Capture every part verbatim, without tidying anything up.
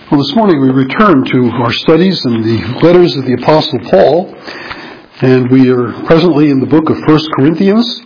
Well, this morning we return to our studies in the letters of the Apostle Paul, and we are presently in the book of First Corinthians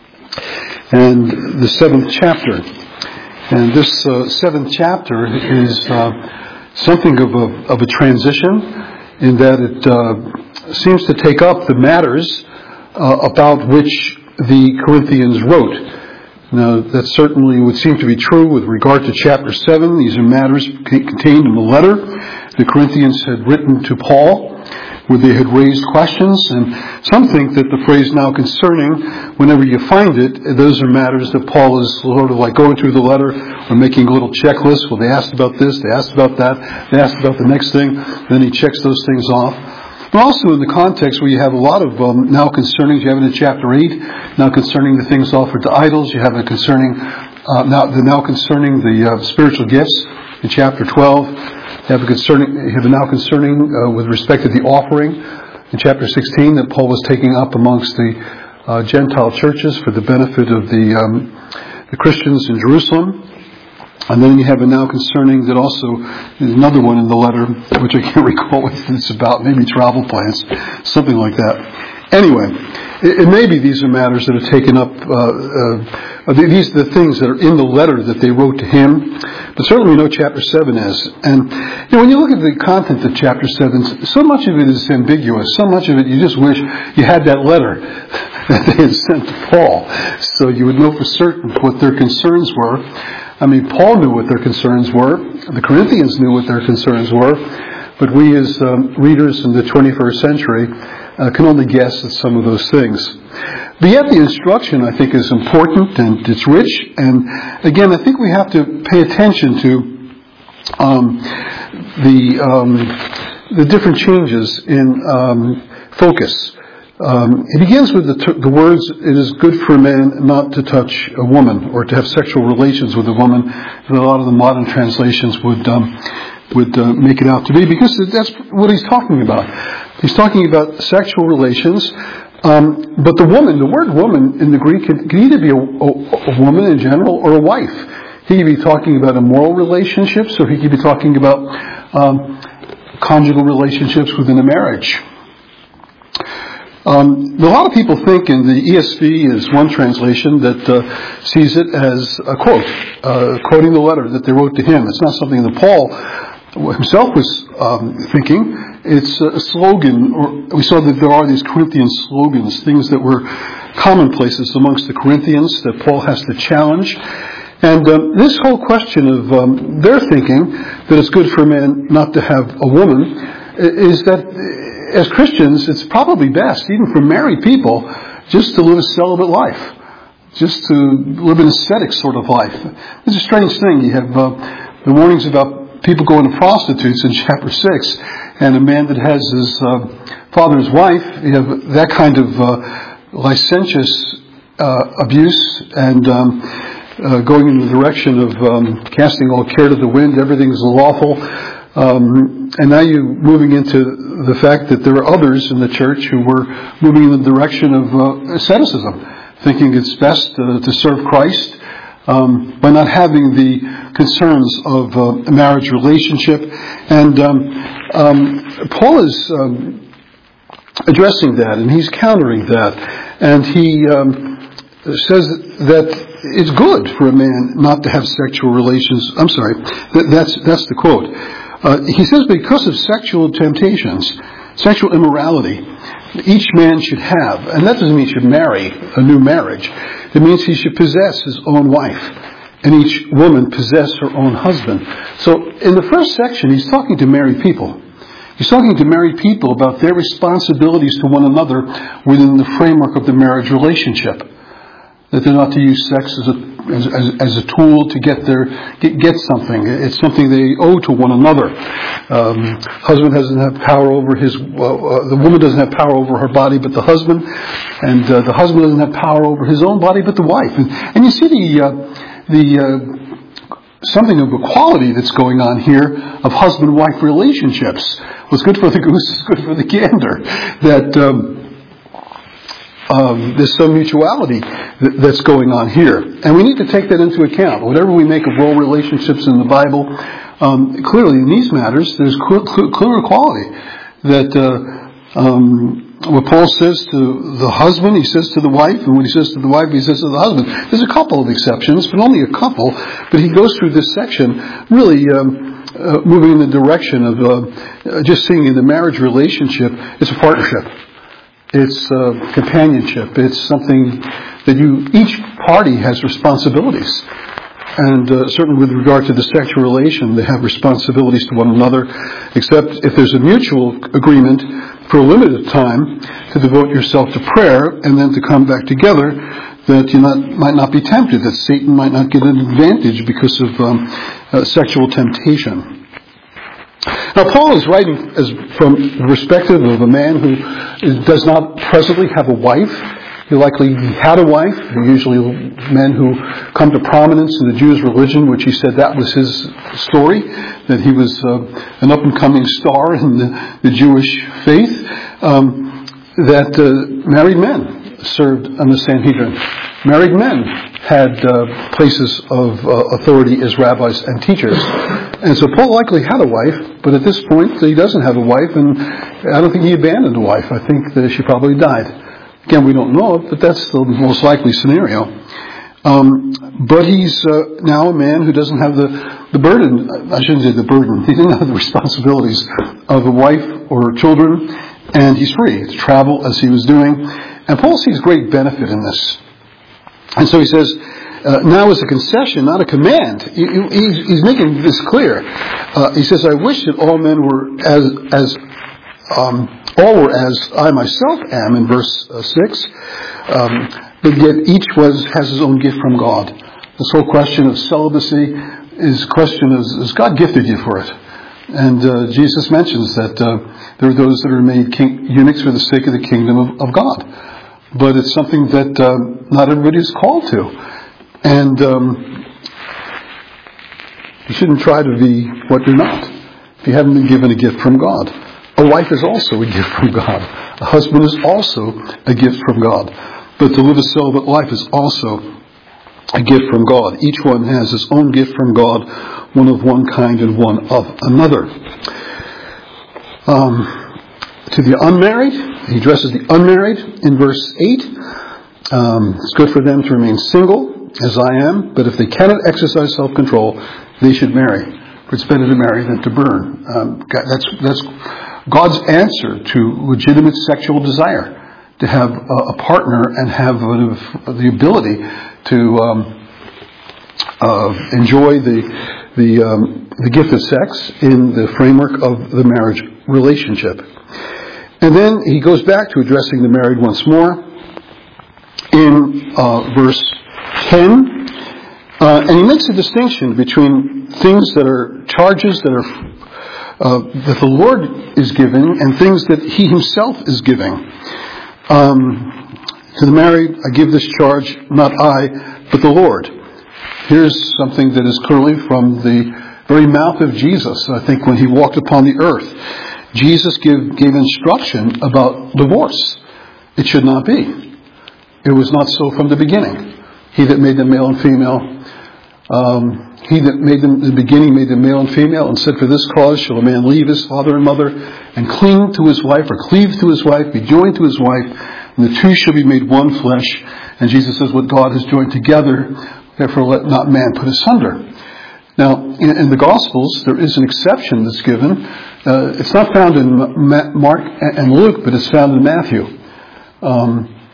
and the seventh chapter. And this uh, seventh chapter is uh, something of a, of a transition in that it uh, seems to take up the matters uh, about which the Corinthians wrote. Now, that certainly would seem to be true with regard to chapter seven. These are matters contained in the letter the Corinthians had written to Paul, where they had raised questions. And some think that the phrase "now concerning," whenever you find it, those are matters that Paul is sort of like going through the letter or making a little checklist. Well, they asked about this, they asked about that, they asked about the next thing, then he checks those things off. But also in the context where you have a lot of um, now concerning, you have it in chapter eight, now concerning the things offered to idols, you have it concerning, uh, now, the now concerning the uh, spiritual gifts in chapter twelve, you have it concerning, you have it now concerning uh, with respect to the offering in chapter sixteen that Paul was taking up amongst the uh, Gentile churches for the benefit of the, um, the Christians in Jerusalem. And then you have a now concerning that also is another one in the letter, which I can't recall what it's about, maybe travel plans, something like that. Anyway, it, it may be these are matters that are taken up, uh, uh, these are the things that are in the letter that they wrote to him, but certainly we know chapter seven is. And you know, when you look at the content of chapter seven, so much of it is ambiguous, so much of it you just wish you had that letter that they had sent to Paul, so you would know for certain what their concerns were. I mean, Paul knew what their concerns were. The Corinthians knew what their concerns were. But we as um, readers in the twenty-first century uh, can only guess at some of those things. But yet the instruction, I think, is important and it's rich. And again, I think we have to pay attention to um, the um, the different changes in um, focus. Um, it begins with the, t- the words, "It is good for a man not to touch a woman or to have sexual relations with a woman," that a lot of the modern translations would um, would uh, make it out to be, because that's what he's talking about. He's talking about sexual relations, um, but the woman, the word "woman" in the Greek can, can either be a, a, a woman in general or a wife. He could be talking about immoral relationships, or he could be talking about um, conjugal relationships within a marriage. Um, a lot of people think, in the E S V is one translation that uh, sees it as a quote, uh, quoting the letter that they wrote to him. It's not something that Paul himself was um, thinking. It's a slogan, or we saw that there are these Corinthian slogans, things that were commonplaces amongst the Corinthians that Paul has to challenge. And um, this whole question of um, their thinking that it's good for a man not to have a woman is that, as Christians, it's probably best, even for married people, just to live a celibate life, just to live an ascetic sort of life. It's a strange thing. You have uh, the warnings about people going to prostitutes in chapter six, and a man that has his uh, father's wife. You have that kind of uh, licentious uh, abuse and um, uh, going in the direction of um, casting all care to the wind. Everything's lawful. Um, and now you're moving into the fact that there are others in the church who were moving in the direction of uh, asceticism, thinking it's best uh, to serve Christ um, by not having the concerns of uh, a marriage relationship. And um, um, Paul is um, addressing that, and he's countering that. And he um, says that it's good for a man not to have sexual relations. I'm sorry, that, that's that's the quote. Uh, he says, because of sexual temptations, sexual immorality, each man should have, and that doesn't mean he should marry a new marriage. It means he should possess his own wife, and each woman possess her own husband. So in the first section, he's talking to married people. He's talking to married people about their responsibilities to one another within the framework of the marriage relationship. That they're not to use sex as a as, as, as a tool to get their get, get something. It's something they owe to one another. Um, husband doesn't have power over his. Uh, uh, the woman doesn't have power over her body, but the husband, and uh, the husband doesn't have power over his own body, but the wife. And, and you see the uh, the uh, something of equality that's going on here of husband-wife relationships. What's good for the goose is good for the gander. That. Um, um, there's some mutuality th- that's going on here. And we need to take that into account. Whatever we make of role relationships in the Bible, um, clearly in these matters, there's clear, clear, clear equality. That uh, um, what Paul says to the husband, he says to the wife, and what he says to the wife, he says to the husband. There's a couple of exceptions, but only a couple. But he goes through this section really um, uh, moving in the direction of uh, just seeing in the marriage relationship, it's a partnership. It's uh, companionship. It's something that you, each party has responsibilities. And uh, certainly with regard to the sexual relation, they have responsibilities to one another, except if there's a mutual agreement for a limited time to devote yourself to prayer and then to come back together, that you not, might not be tempted, that Satan might not get an advantage because of um, uh, sexual temptation. Now, Paul is writing as from the perspective of a man who does not presently have a wife. He likely had a wife. Usually men who come to prominence in the Jewish religion, which he said that was his story, that he was uh, an up-and-coming star in the, the Jewish faith, um, that uh, married men served on the Sanhedrin. Married men had uh, places of uh, authority as rabbis and teachers. And so Paul likely had a wife, but at this point he doesn't have a wife, and I don't think he abandoned a wife. I think that she probably died. Again, we don't know it, but that's the most likely scenario. Um, but he's uh, now a man who doesn't have the, the burden, I shouldn't say the burden, he didn't have the responsibilities of a wife or children, and he's free to travel as he was doing. And Paul sees great benefit in this. And so he says, uh, now is a concession, not a command. He, he, he's making this clear. Uh, he says, I wish that all men were as, as um, all were as I myself am, in verse uh, six, um, but yet each was has his own gift from God. This whole question of celibacy is a question of, has God gifted you for it? And uh, Jesus mentions that uh, there are those that are made king, eunuchs for the sake of the kingdom of, of God. But it's something that uh, not everybody is called to. And um, you shouldn't try to be what you're not if you haven't been given a gift from God. A wife is also a gift from God. A husband is also a gift from God. But to live a celibate life is also a gift from God. Each one has his own gift from God, one of one kind and one of another. Um, to the unmarried, he addresses the unmarried in verse eight. Um, it's good for them to remain single, as I am, but if they cannot exercise self-control, they should marry. For it's better to marry than to burn. Um, that's that's God's answer to legitimate sexual desire, to have a, a partner and have a, the ability to um, uh, enjoy the the um, the gift of sex in the framework of the marriage relationship. And then he goes back to addressing the married once more in uh, verse ten, uh, and he makes a distinction between things that are charges that are Uh, that the Lord is giving and things that He Himself is giving. Um, to the married, I give this charge, not I, but the Lord. Here's something that is clearly from the very mouth of Jesus. I think when He walked upon the earth, Jesus give, gave instruction about divorce. It should not be. It was not so from the beginning. He that made them male and female, um, He that made them in the beginning made them male and female, and said, for this cause shall a man leave his father and mother and cling to his wife, or cleave to his wife, be joined to his wife, and the two shall be made one flesh. And Jesus says, what God has joined together, therefore let not man put asunder. Now, in, in the Gospels, there is an exception that's given. Uh, it's not found in Ma- Mark and Luke, but it's found in Matthew. Um,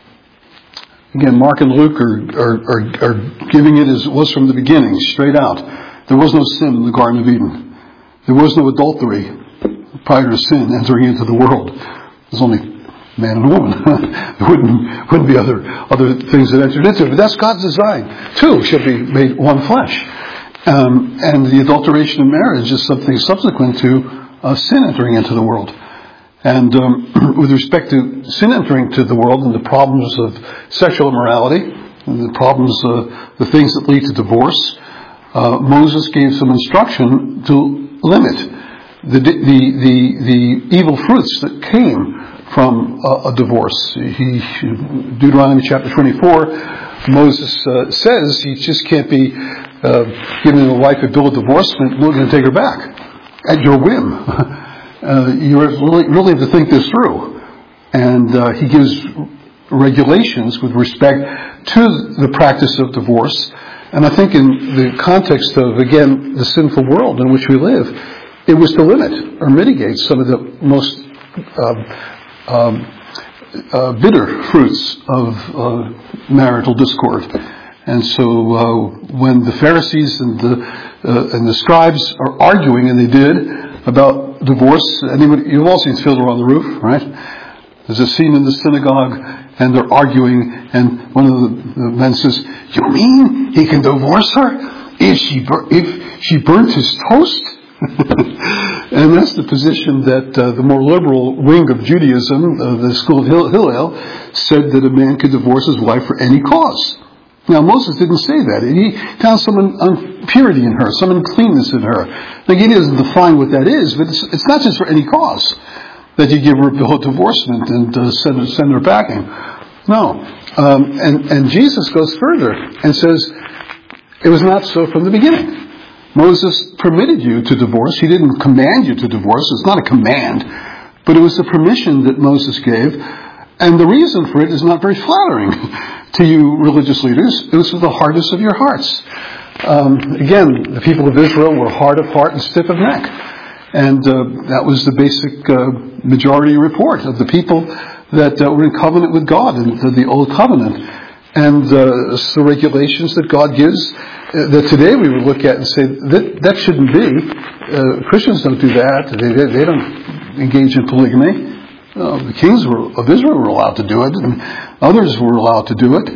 Again, Mark and Luke are, are, are, are giving it as it was from the beginning, straight out. There was no sin in the Garden of Eden. There was no adultery prior to sin entering into the world. There's only man and woman. There wouldn't, wouldn't be other, other things that entered into it. But that's God's design. Two should be made one flesh. Um, and the adulteration of marriage is something subsequent to uh, sin entering into the world. And um, with respect to sin entering to the world and the problems of sexual immorality, and the problems, uh, the things that lead to divorce, uh, Moses gave some instruction to limit the, the the the evil fruits that came from a, a divorce. He, Deuteronomy chapter twenty-four, Moses uh, says he just can't be uh, giving a wife a bill of divorcement, we're going to take her back at your whim. uh, you really, really have to think this through. And uh, he gives regulations with respect to the practice of divorce. And I think in the context of, again, the sinful world in which we live, it was to limit or mitigate some of the most um, um, uh, bitter fruits of uh, marital discord. And so uh, when the Pharisees and the uh, and the scribes are arguing, and they did, about divorce, anybody, you've all seen Fiddler on the Roof, right? There's a scene in the synagogue, and they're arguing, and one of the, the men says, "You mean he can divorce her if she bur- if she burnt his toast?" And that's the position that uh, the more liberal wing of Judaism, uh, the school of Hillel, said that a man could divorce his wife for any cause. Now, Moses didn't say that. He found some impurity in her, some uncleanness in her. Now, he doesn't define what that is, but it's, it's not just for any cause that you give her a divorcement and uh, send, send her packing. No. Um, and, and Jesus goes further and says, it was not so from the beginning. Moses permitted you to divorce. He didn't command you to divorce. It's not a command, but it was the permission that Moses gave. And the reason for it is not very flattering to you religious leaders. It was for the hardness of your hearts. Um, again, the people of Israel were hard of heart and stiff of neck. And uh, that was the basic uh, majority report of the people that uh, were in covenant with God in the, the Old Covenant. And uh, the regulations that God gives uh, that today we would look at and say, that, that shouldn't be. Uh, Christians don't do that. They, they, they don't engage in polygamy. Uh, the kings were, of Israel were allowed to do it, and others were allowed to do it.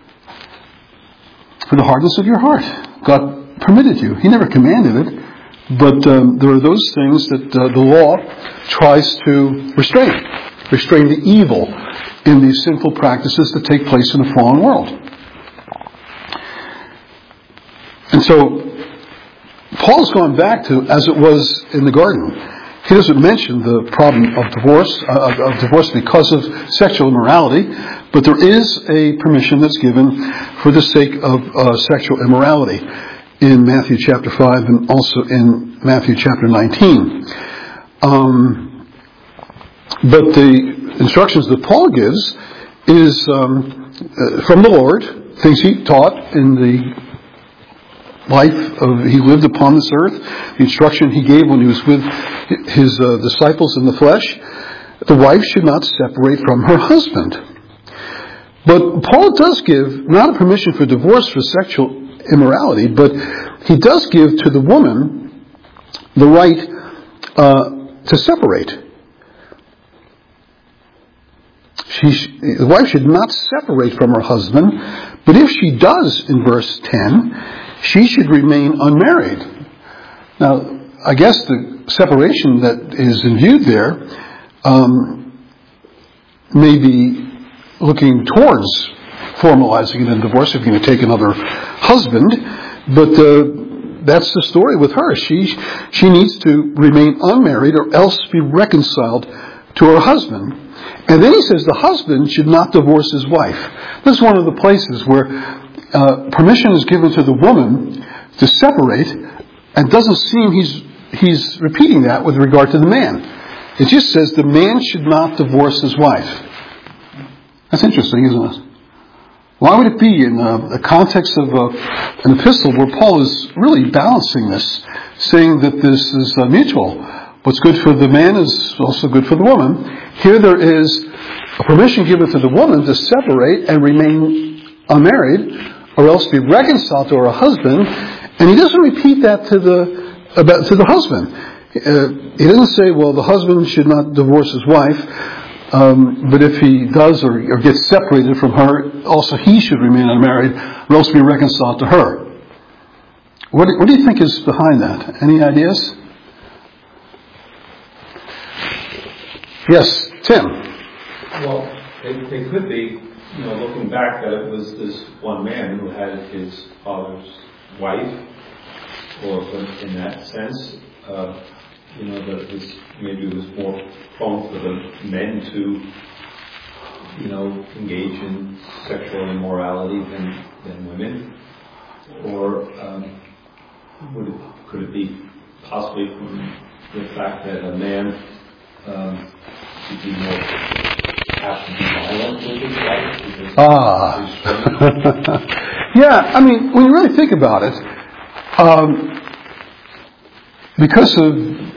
For the hardness of your heart. God permitted you. He never commanded it. But um, there are those things that uh, the law tries to restrain. Restrain the evil in these sinful practices that take place in a fallen world. And so, Paul's gone back to as it was in the garden. He doesn't mention the problem of divorce, uh, of, of divorce because of sexual immorality, but there is a permission that's given for the sake of uh, sexual immorality in Matthew chapter five and also in Matthew chapter nineteen. Um, but the instructions that Paul gives is um, uh, from the Lord, things he taught in the life of he lived upon this earth, the instruction he gave when he was with his uh, disciples in the flesh. The wife should not separate from her husband. But Paul does give not a permission for divorce for sexual immorality, but he does give to the woman the right uh, to separate. She, the wife should not separate from her husband, but if she does, in verse ten, she should remain unmarried. Now, I guess the separation that is in view there um, may be looking towards formalizing it in divorce if you're going to take another husband, but uh, that's the story with her. She she needs to remain unmarried or else be reconciled to her husband. And then he says the husband should not divorce his wife. This is one of the places where uh, permission is given to the woman to separate, and doesn't seem he's he's repeating that with regard to the man. It just says the man should not divorce his wife. That's interesting, isn't it? Why would it be in a, a context of a, an epistle where Paul is really balancing this, saying that this is uh, mutual? What's good for the man is also good for the woman. Here there is a permission given to the woman to separate and remain unmarried, or else be reconciled to her husband. And he doesn't repeat that to the about to the husband. Uh, he doesn't say, well, the husband should not divorce his wife, um, but if he does or, or gets separated from her, also he should remain unmarried, or else be reconciled to her. What do, what do you think is behind that? Any ideas? Yes, Tim. Well, it, it could be, you know, looking back, that it was this one man who had his father's wife, or in that sense. Uh, you know, that this maybe was more prone for the men to, you know, engage in sexual immorality than, than women? Or um, would it, could it be possibly from the fact that a man um, should be more apt to be violent with his wife? Ah. Yeah, I mean, when you really think about it, um, because of,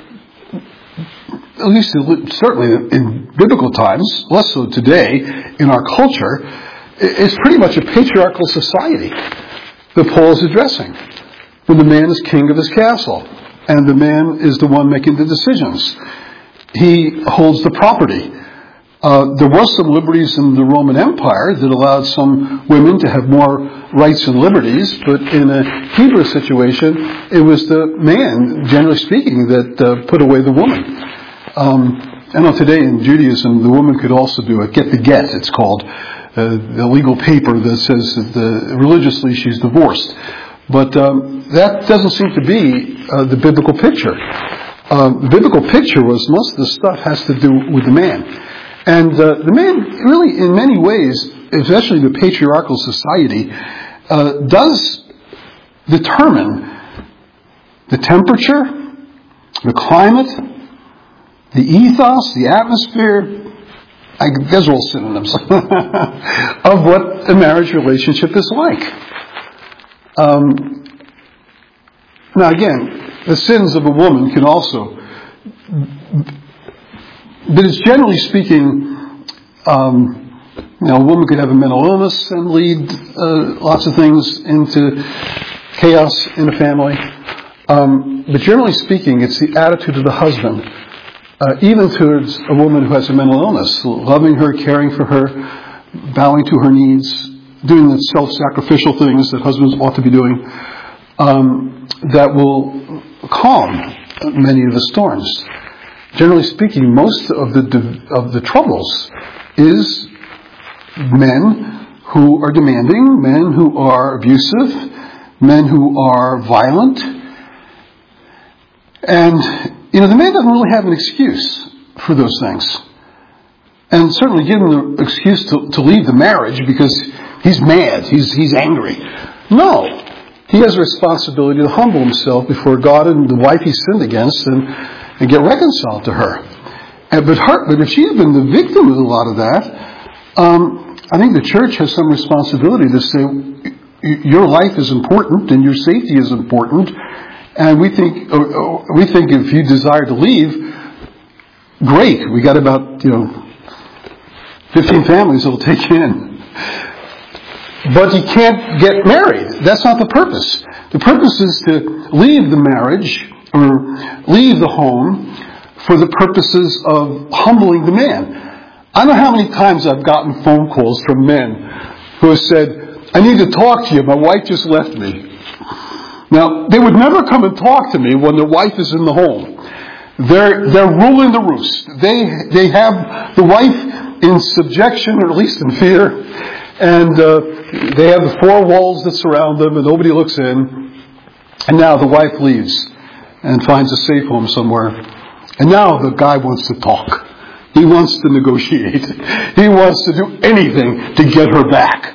at least certainly in biblical times, less so today, in our culture, it's pretty much a patriarchal society that Paul is addressing, when the man is king of his castle, and the man is the one making the decisions. He holds the property. Uh, there was some liberties in the Roman Empire that allowed some women to have more rights and liberties, but in a Hebrew situation, it was the man, generally speaking, that uh, put away the woman. Um, I know today in Judaism, the woman could also do a get the get, it's called, uh, the legal paper that says that the, religiously she's divorced. But um, that doesn't seem to be uh, the biblical picture. Uh, the biblical picture was most of the stuff has to do with the man. And uh, the man, really, in many ways, especially the patriarchal society, uh, does determine the temperature, the climate, the ethos, the atmosphere. I, those are all synonyms of what a marriage relationship is like. Um, now, again, the sins of a woman can also. But it's generally speaking, um, you know, a woman could have a mental illness and lead uh, lots of things into chaos in a family. Um, but generally speaking, it's the attitude of the husband, uh, even towards a woman who has a mental illness, loving her, caring for her, bowing to her needs, doing the self-sacrificial things that husbands ought to be doing, um, that will calm many of the storms. Generally speaking, most of the of the troubles is men who are demanding, men who are abusive, men who are violent. And, you know, the man doesn't really have an excuse for those things. And certainly give him the excuse to, to leave the marriage because he's mad, he's he's angry. No. He has a responsibility to humble himself before God and the wife he sinned against and, and get reconciled to her. And, but, her, but if she's been the victim of a lot of that, um, I think the church has some responsibility to say your life is important and your safety is important. And we think uh, we think if you desire to leave, great. We got about you know fifteen families that'll take you in. But you can't get married. That's not the purpose. The purpose is to leave the marriage or leave the home for the purposes of humbling the man. I don't know how many times I've gotten phone calls from men who have said, I need to talk to you. My wife just left me. Now, they would never come and talk to me when their wife is in the home. They're, they're ruling the roost. They, they have the wife in subjection, or at least in fear. And uh, they have the four walls that surround them, and nobody looks in. And now the wife leaves and finds a safe home somewhere. And now the guy wants to talk. He wants to negotiate. He wants to do anything to get her back.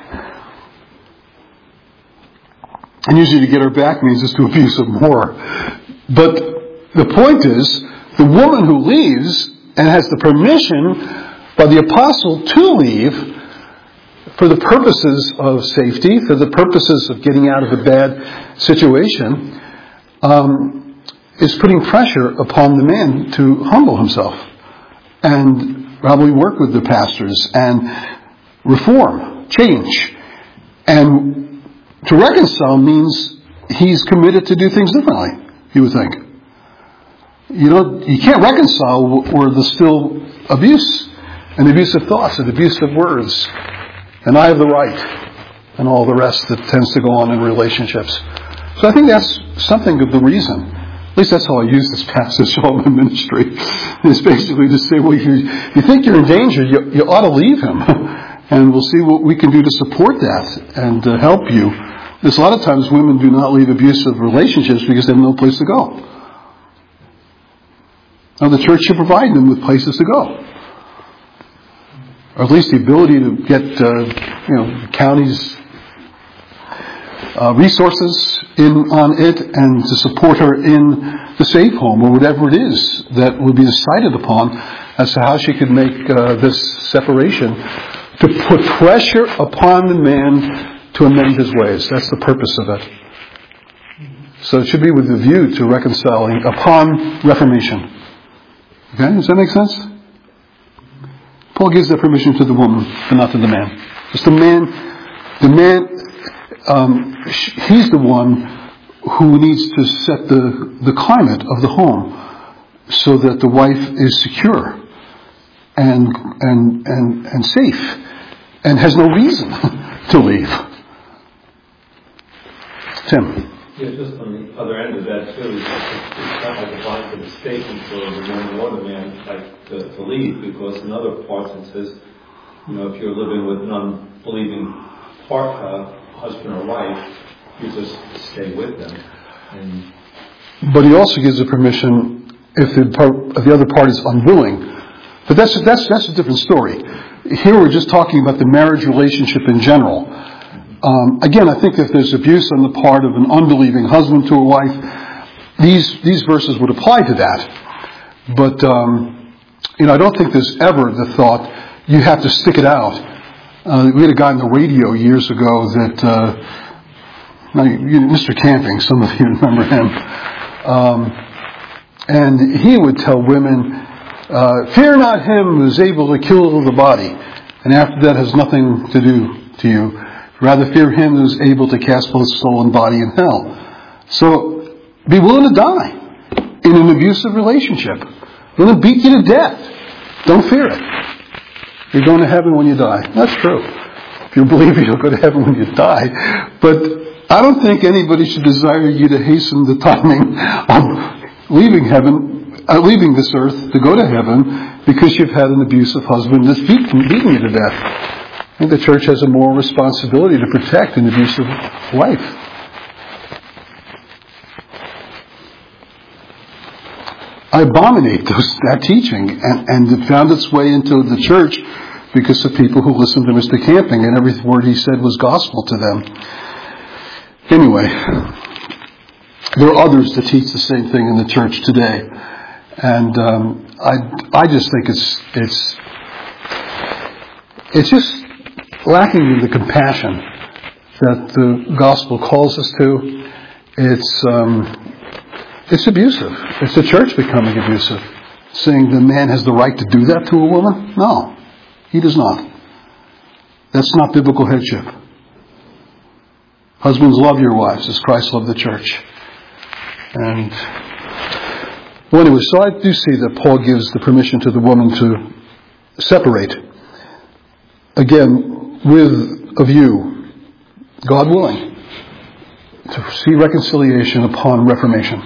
And usually to get her back means just to abuse her more. But the point is, the woman who leaves and has the permission by the apostle to leave for the purposes of safety, for the purposes of getting out of a bad situation, um, is putting pressure upon the man to humble himself and probably work with the pastors and reform, change. And to reconcile means he's committed to do things differently, you would think. You know, you can't reconcile where there's still abuse and abusive thoughts and abusive words. And I have the right, and all the rest that tends to go on in relationships. So I think that's something of the reason. At least that's how I use this passage all in ministry. It's basically to say, well, you, you think you're in danger, you, you ought to leave him. And we'll see what we can do to support that and uh, help you. There's a lot of times women do not leave abusive relationships because they have no place to go. Now, the church should provide them with places to go. Or at least the ability to get, uh, you know, counties' uh, resources in on it and to support her in the safe home or whatever it is that would be decided upon as to how she could make uh, this separation, to put pressure upon the man to amend his ways. That's the purpose of it. So it should be with the view to reconciling upon reformation. Okay, does that make sense? Paul gives that permission to the woman, but not to the man. It's the man, the man, um, he's the one who needs to set the, the climate of the home so that the wife is secure and, and, and, and safe and has no reason to leave. Tim. Yeah, just on the other end of that too, it's, it's not like a blanket statement for the woman or the man like to, to leave, because in other parts it says, you know, if you're living with an unbelieving part, uh, husband or wife, you just stay with them. And but he also gives a permission if the part, if the other part is unwilling. But that's that's that's a different story. Here we're just talking about the marriage relationship in general. Um, again, I think if there's abuse on the part of an unbelieving husband to a wife, these these verses would apply to that. But um, you know, I don't think there's ever the thought you have to stick it out. Uh, we had a guy on the radio years ago that, uh, Mister Camping, some of you remember him, um, and he would tell women, uh, "Fear not him who is able to kill the body, and after that has nothing to do to you. Rather fear him who is able to cast both soul and body in hell." So, be willing to die in an abusive relationship. It'll beat you to death. Don't fear it. You're going to heaven when you die. That's true. If you believe it, you'll go to heaven when you die. But I don't think anybody should desire you to hasten the timing of leaving heaven, uh, leaving this earth to go to heaven because you've had an abusive husband that's beaten, beaten you to death. I think the church has a moral responsibility to protect an abusive wife. I abominate those, that teaching, and, and it found its way into the church because of people who listened to Mister Camping, and every word he said was gospel to them. Anyway, there are others that teach the same thing in the church today, and um, I I just think it's it's it's just lacking in the compassion that the gospel calls us to. It's um, it's abusive. It's the church becoming abusive, saying the man has the right to do that to a woman. No, he does not. That's not biblical headship. Husbands, love your wives as Christ loved the church. And well, anyway, so I do see that Paul gives the permission to the woman to separate. Again, with a view, God willing, to see reconciliation upon reformation.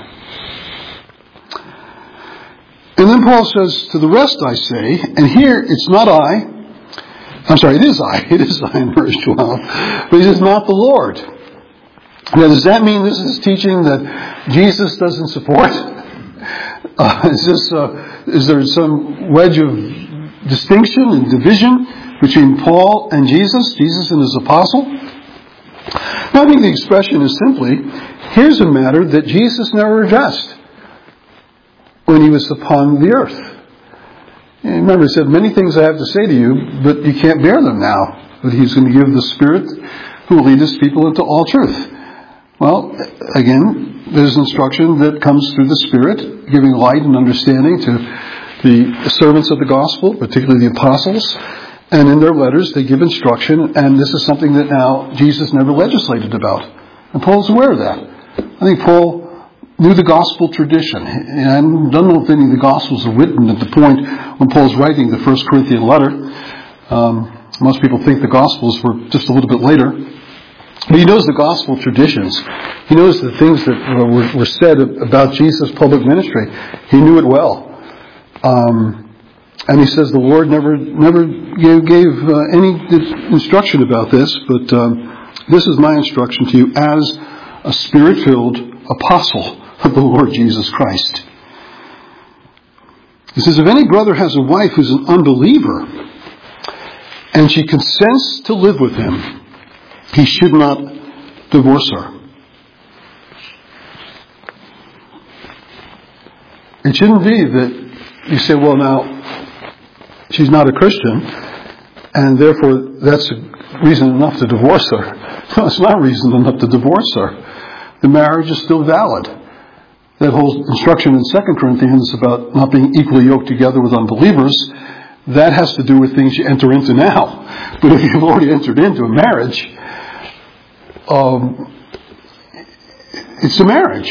And then Paul says, to the rest I say, and here it's not I, I'm sorry, it is I, it is I in verse twelve, but he says, not the Lord. Now, does that mean this is teaching that Jesus doesn't support? Uh, is this, uh, is there some wedge of distinction and division between Paul and Jesus, Jesus and his apostle? No, I think the expression is simply, here's a matter that Jesus never addressed when he was upon the earth. And remember, he said, many things I have to say to you, but you can't bear them now. But he's going to give the Spirit who will lead his people into all truth. Well, again, there's instruction that comes through the Spirit, giving light and understanding to the servants of the gospel, particularly the apostles. And in their letters, they give instruction, and this is something that now Jesus never legislated about. And Paul's aware of that. I think Paul knew the gospel tradition. And I don't know if any of the gospels are written at the point when Paul's writing the First Corinthian letter. Um, most people think the gospels were just a little bit later. But he knows the gospel traditions. He knows the things that were, were said about Jesus' public ministry. He knew it well. Um, and he says the Lord never never gave, gave uh, any instruction about this, but um, this is my instruction to you as a Spirit-filled apostle of the Lord Jesus Christ. He says, if any brother has a wife who's an unbeliever, and she consents to live with him, he should not divorce her. It shouldn't be that you say, well, now, she's not a Christian, and therefore that's reason enough to divorce her. No, it's not reason enough to divorce her. The marriage is still valid. That whole instruction in Second Corinthians about not being equally yoked together with unbelievers, that has to do with things you enter into now. But if you've already entered into a marriage, um, it's a marriage.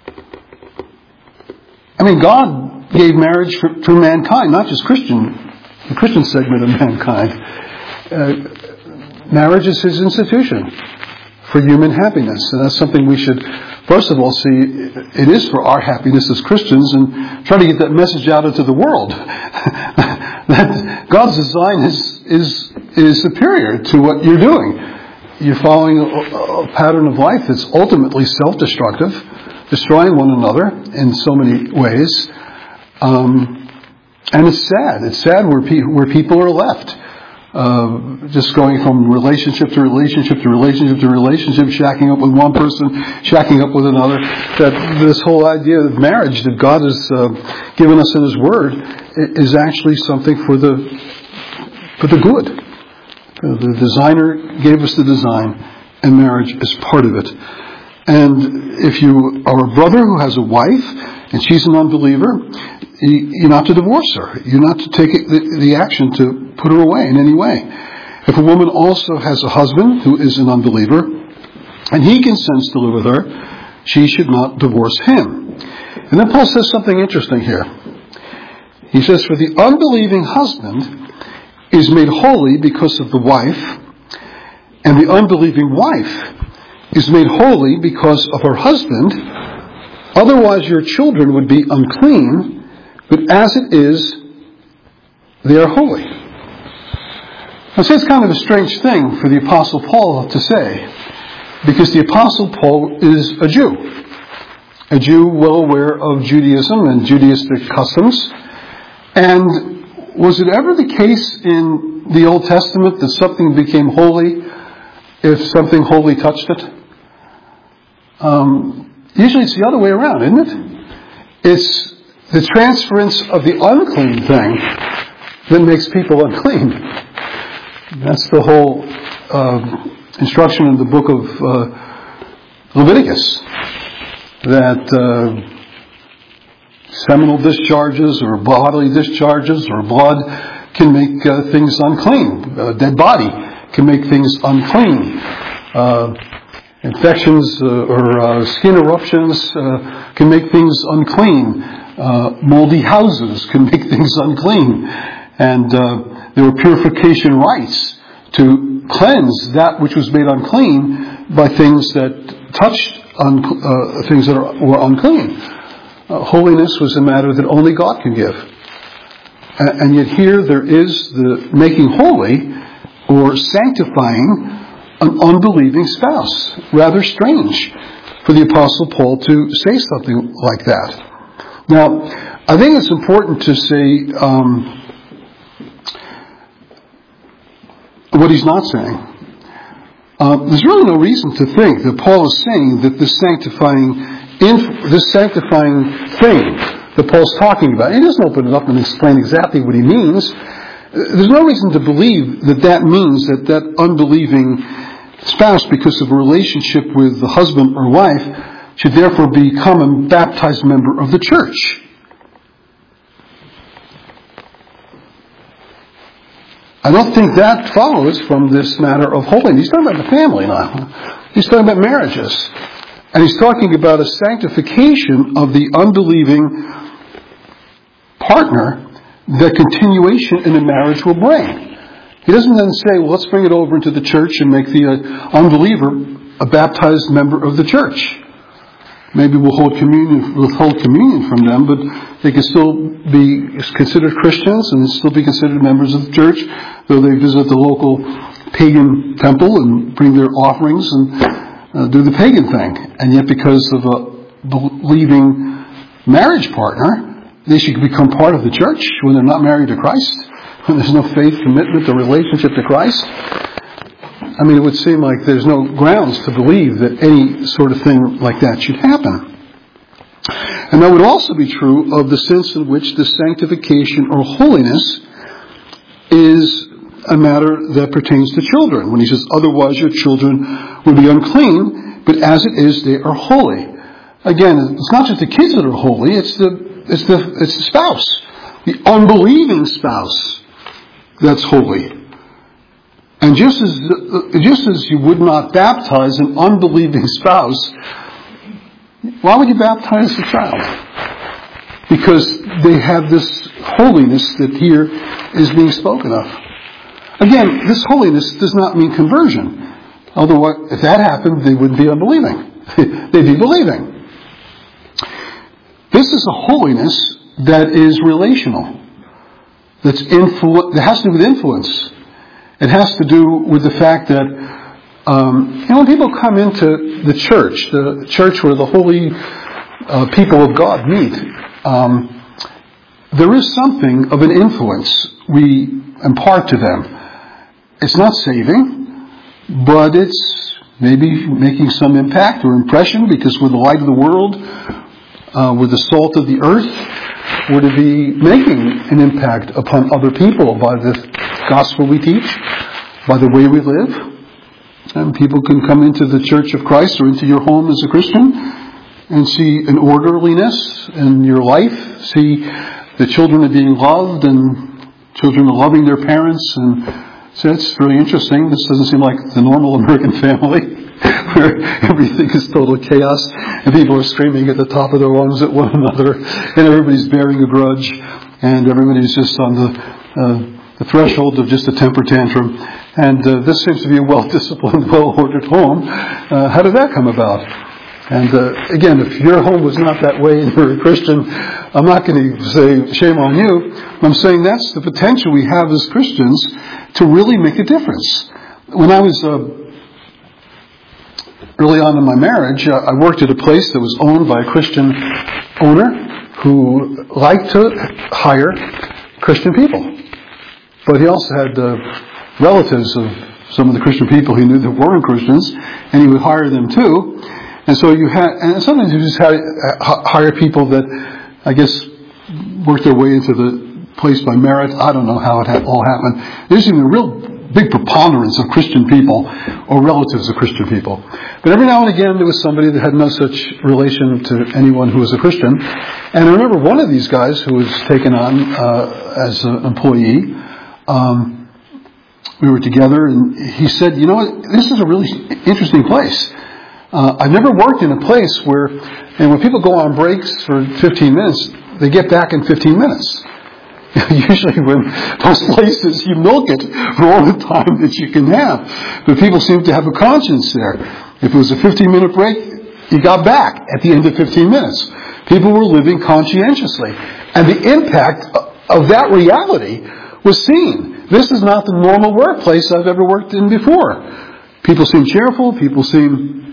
I mean, God gave marriage for, for mankind, not just Christian, the Christian segment of mankind. Uh, marriage is His institution for human happiness, and that's something we should, first of all, see it is for our happiness as Christians, and try to get that message out into the world. That God's design is is is superior to what you're doing. You're following a, a pattern of life that's ultimately self-destructive, destroying one another in so many ways, um, and it's sad. It's sad where pe- where people are left. Uh, just going from relationship to relationship to relationship to relationship, shacking up with one person, shacking up with another. That this whole idea of marriage that God has uh, given us in His Word is actually something for the for the good. Uh, the designer gave us the design, and marriage is part of it. And if you are a brother who has a wife and she's an unbeliever, you're not to divorce her. You're not to take the, the action to put her away in any way. If a woman also has a husband who is an unbeliever, and he consents to live with her, she should not divorce him. And then Paul says something interesting here. He says, for the unbelieving husband is made holy because of the wife, and the unbelieving wife is made holy because of her husband. Otherwise your children would be unclean, but as it is, they are holy. Now, see, it's kind of a strange thing for the Apostle Paul to say, because the Apostle Paul is a Jew. A Jew well aware of Judaism and Judaistic customs. And was it ever the case in the Old Testament that something became holy if something holy touched it? Um, usually it's the other way around, isn't it? It's the transference of the unclean thing that makes people unclean. That's the whole uh, instruction in the book of uh, Leviticus, that uh, seminal discharges or bodily discharges or blood can make uh, things unclean. A dead body can make things unclean. Uh, infections uh, or uh, skin eruptions uh, can make things unclean. Uh, moldy houses can make things unclean. And uh, there were purification rites to cleanse that which was made unclean by things that touched un- uh, things that are, were unclean. Uh, holiness was a matter that only God can give. Uh, and yet here there is the making holy or sanctifying an unbelieving spouse. Rather strange for the Apostle Paul to say something like that. Now, I think it's important to say um, what he's not saying. Uh, there's really no reason to think that Paul is saying that this sanctifying, inf- this sanctifying thing that Paul's talking about, he doesn't open it up and explain exactly what he means. There's no reason to believe that that means that that unbelieving spouse, because of a relationship with the husband or wife, should therefore become a baptized member of the church. I don't think that follows from this matter of holiness. He's talking about the family now. He's talking about marriages. And he's talking about a sanctification of the unbelieving partner that continuation in a marriage will bring. He doesn't then say, well, let's bring it over into the church and make the uh, unbeliever a baptized member of the church. Maybe we'll hold communion, we'll hold communion from them, but they can still be considered Christians and still be considered members of the church, though they visit the local pagan temple and bring their offerings and uh, do the pagan thing. And yet because of a believing marriage partner, they should become part of the church when they're not married to Christ, when there's no faith, commitment, or relationship to Christ. I mean, it would seem like there's no grounds to believe that any sort of thing like that should happen. And that would also be true of the sense in which the sanctification or holiness is a matter that pertains to children. When he says, otherwise your children will be unclean, but as it is, they are holy. Again, it's not just the kids that are holy, it's the, it's the, it's the spouse, the unbelieving spouse that's holy. And just as, just as you would not baptize an unbelieving spouse, why would you baptize the child? Because they have this holiness that here is being spoken of. Again, this holiness does not mean conversion. Although if that happened, they wouldn't be unbelieving. They'd be believing. This is a holiness that is relational. That's influ- that has to do with influence. It has to do with the fact that Um, you know, when people come into the church, the church where the holy uh, people of God meet, um, there is something of an influence we impart to them. It's not saving, but it's maybe making some impact or impression, because we're the light of the world, uh, we're the salt of the earth. We're to be making an impact upon other people by the gospel we teach, by the way we live. And people can come into the Church of Christ or into your home as a Christian and see an orderliness in your life, see the children are being loved and children are loving their parents. And so it's really interesting. This doesn't seem like the normal American family where everything is total chaos and people are screaming at the top of their lungs at one another and everybody's bearing a grudge and everybody's just on the, uh, the threshold of just a temper tantrum. And uh, this seems to be a well-disciplined, well-ordered home. Uh, how did that come about? And uh, again, if your home was not that way and you're a Christian, I'm not going to say shame on you. I'm saying that's the potential we have as Christians to really make a difference. When I was uh, early on in my marriage, uh, I worked at a place that was owned by a Christian owner who liked to hire Christian people. But he also had Uh, relatives of some of the Christian people he knew that weren't Christians, and he would hire them too. And so you had, and sometimes you just had uh, hire people that, I guess, worked their way into the place by merit. I don't know how it had all happened. There's even a real big preponderance of Christian people or relatives of Christian people. But every now and again there was somebody that had no such relation to anyone who was a Christian. And I remember one of these guys who was taken on uh, as an employee. Um, We were together, and he said, you know what, this is a really interesting place. Uh, I've never worked in a place where, and when people go on breaks for fifteen minutes, they get back in fifteen minutes. Usually when most places, you milk it for all the time that you can have. But people seem to have a conscience there. If it was a fifteen-minute break, you got back at the end of fifteen minutes. People were living conscientiously. And the impact of that reality was seen. This is not the normal workplace I've ever worked in before. People seem cheerful. People seem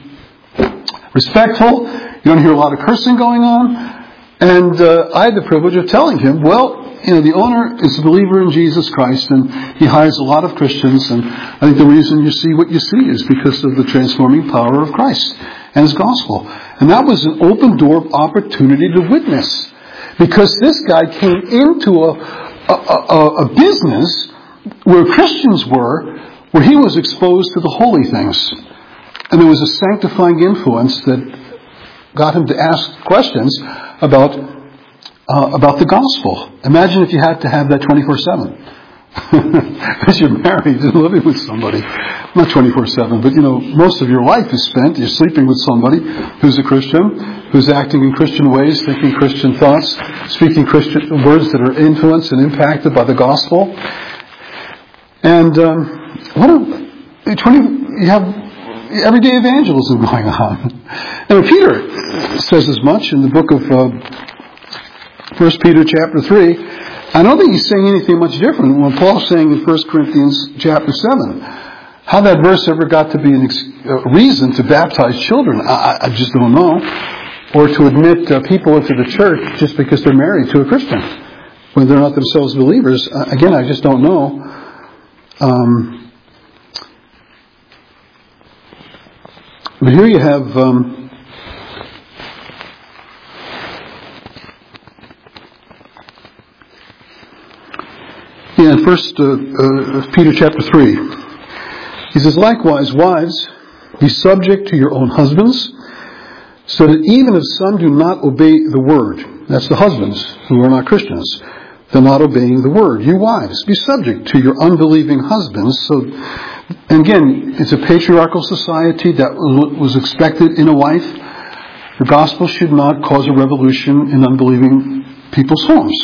respectful. You don't hear a lot of cursing going on. And uh, I had the privilege of telling him, well, you know, the owner is a believer in Jesus Christ, and he hires a lot of Christians. And I think the reason you see what you see is because of the transforming power of Christ and His gospel. And that was an open door of opportunity to witness. Because this guy came into a, a, a, a business where Christians were, where he was exposed to the holy things. And there was a sanctifying influence that got him to ask questions about uh, about the gospel. Imagine if you had to have that twenty-four seven. Because you're married and living with somebody. Not twenty-four seven, but you know, most of your life is spent, you're sleeping with somebody who's a Christian, who's acting in Christian ways, thinking Christian thoughts, speaking Christian words that are influenced and impacted by the gospel. And um, what a, twenty, you have everyday evangelism going on. And Peter says as much in the book of uh, First Peter chapter three. I don't think he's saying anything much different than what Paul's saying in First Corinthians chapter seven. How that verse ever got to be a ex- uh, reason to baptize children, I, I just don't know. or to admit uh, people into the church just because they're married to a Christian, when they're not themselves believers. Uh, again, I just don't know. Um, but here you have um, yeah, in First uh, uh, Peter chapter three, he says, "Likewise, wives, be subject to your own husbands, so that even if some do not obey the word," that's the husbands who are not Christians, they're not obeying the word. "You wives, be subject to your unbelieving husbands." So, and again, it's a patriarchal society that was expected in a wife. The gospel should not cause a revolution in unbelieving people's homes.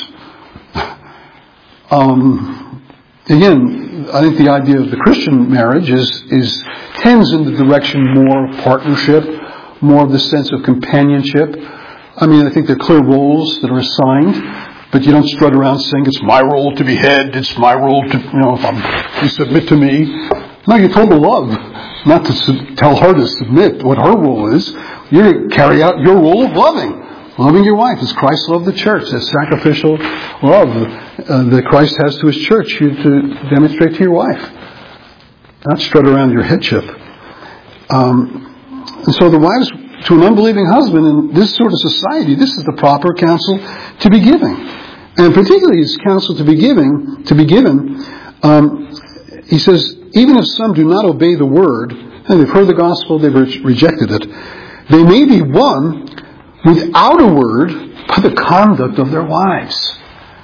Um, again, I think the idea of the Christian marriage is, is tends in the direction more of partnership, more of the sense of companionship. I mean, I think there are clear roles that are assigned, but you don't strut around saying, it's my role to be head, it's my role to, you know, if I'm, you submit to me. No, you're told to love, not to sub- tell her to submit what her role is. You're to carry out your role of loving. Loving your wife as Christ loved the church, that sacrificial love uh, that Christ has to his church, you to demonstrate to your wife. Not strut around your headship. Um, and so the wives, to an unbelieving husband in this sort of society, this is the proper counsel to be giving. And particularly it's counsel to be giving, to be given, um, he says, even if some do not obey the word, and they've heard the gospel, they've re- rejected it, they may be won without a word by the conduct of their wives.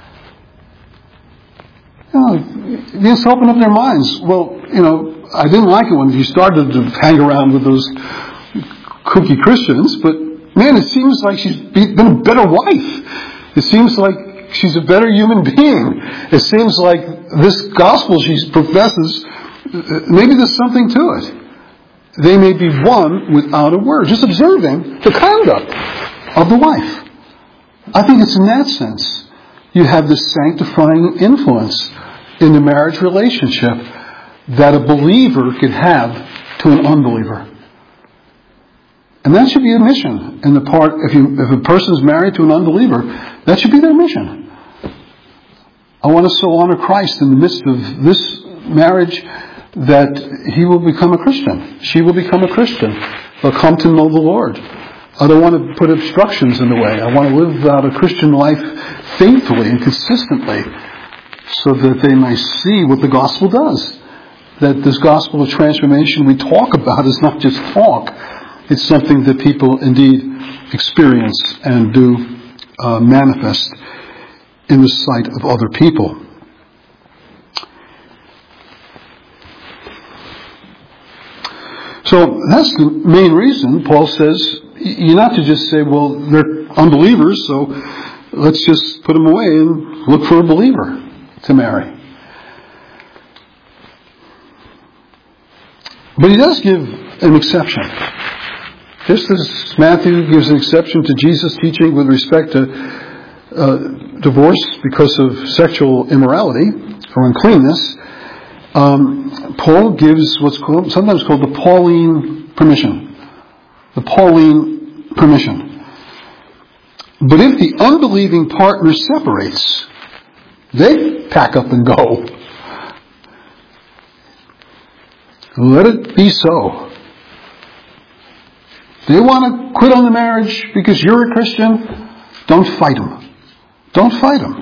You know, just open up their minds. Well, you know, I didn't like it when you started to hang around with those kooky Christians, but man, it seems like she's been a better wife. It seems like she's a better human being. It seems like this gospel she professes, maybe there's something to it. They may be won without a word, just observing the conduct of the wife. I think it's in that sense you have this sanctifying influence in the marriage relationship that a believer could have to an unbeliever. And that should be a mission in the part, if you, if a person is married to an unbeliever, that should be their mission. I want to so honor Christ in the midst of this marriage that he will become a Christian. She will become a Christian. They'll come to know the Lord. I don't want to put obstructions in the way. I want to live out a Christian life faithfully and consistently so that they may see what the gospel does. That this gospel of transformation we talk about is not just talk. It's something that people indeed experience and do uh, manifest in the sight of other people. So that's the main reason Paul says you're not to just say, well, they're unbelievers, so let's just put them away and look for a believer to marry. But he does give an exception. Just as Matthew gives an exception to Jesus' teaching with respect to uh, divorce because of sexual immorality or uncleanness, um, Paul gives what's called, sometimes called the Pauline permission. The Pauline permission. But if the unbelieving partner separates, they pack up and go. Let it be so. They want to quit on the marriage because you're a Christian, don't fight them. Don't fight them.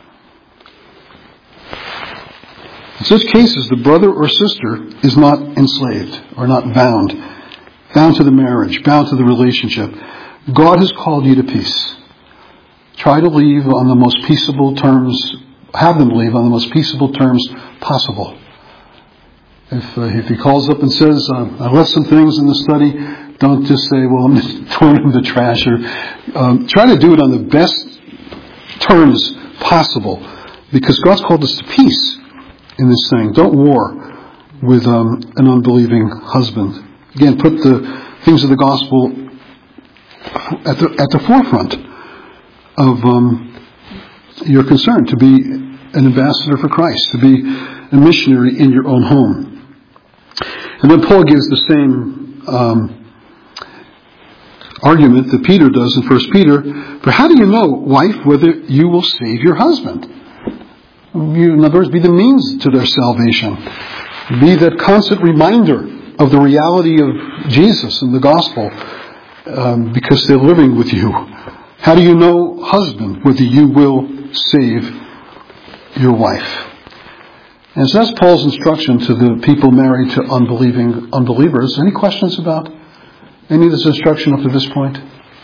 In such cases, the brother or sister is not enslaved or not bound. Bound to the marriage, bound to the relationship. God has called you to peace. Try to leave on the most peaceable terms, have them leave on the most peaceable terms possible. If, uh, if he calls up and says, uh, I left some things in the study, don't just say, well, I'm just throwing them in the trash. Or, um, try to do it on the best terms possible, because God's called us to peace in this thing. Don't war with um, an unbelieving husband. Again, put the things of the gospel at the at the forefront of um, your concern, to be an ambassador for Christ, to be a missionary in your own home. And then Paul gives the same um, argument that Peter does in First Peter, "For how do you know, wife, whether you will save your husband?" You, in other words, be the means to their salvation. Be that constant reminder of the reality of Jesus and the gospel, um, because they're living with you. How do you know, husband, whether you will save your wife? And so that's Paul's instruction to the people married to unbelieving unbelievers. Any questions about any of this instruction up to this point?